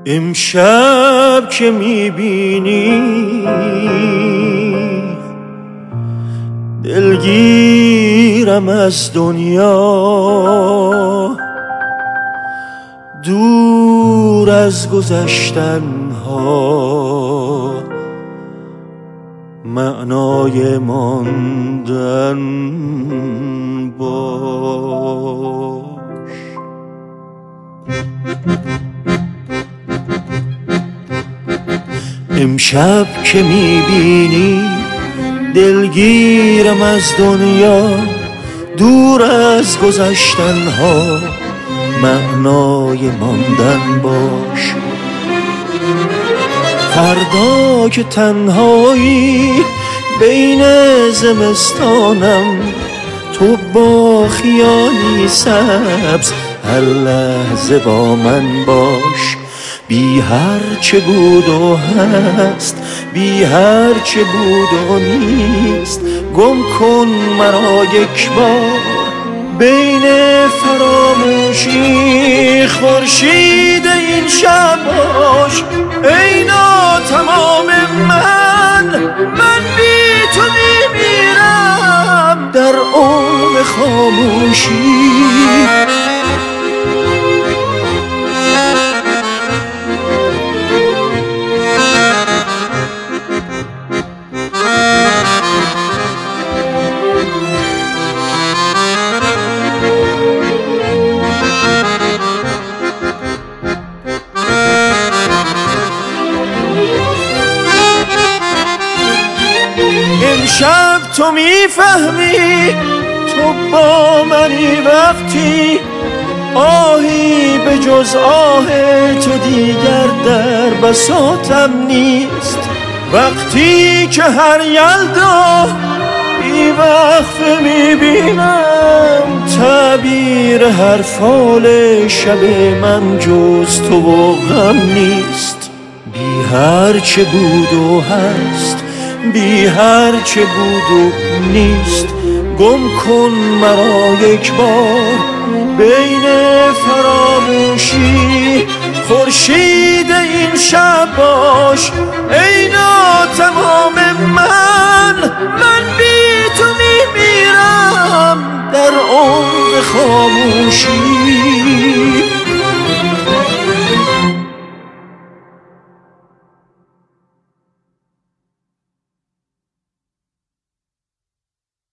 امشب که میبینی دلگیرم از دنیا، دور از گذشتن ها معنای ماندن باش. امشب که میبینی دلگیرم از دنیا، دور از گذشتن ها معنای ماندن باش. فردا که تنهایی بین زمستانم، تو با خیالی سبز هر لحظه با من باش. بی هر چه بود و هست، بی هر چه بود و نیست، گم کن مرا یک بار بین فراموشی. خورشید این شب باش ای ناتمام من بی تو میمیرم در عمق خاموشی. امشب تو میفهمی، تو با منی وقتی آهی به جز آه تو دیگر در بساطم نیست. وقتی که هر یلدا بی وقفه میبینم تعبیر هر فال شب من جز تو و غم نیست. بی هر چه بود و هست، بی هر چه بود و نیست، گم کن مرا یک بار بین فراموشی. خورشید این شب باش ای ناتمام من بی تو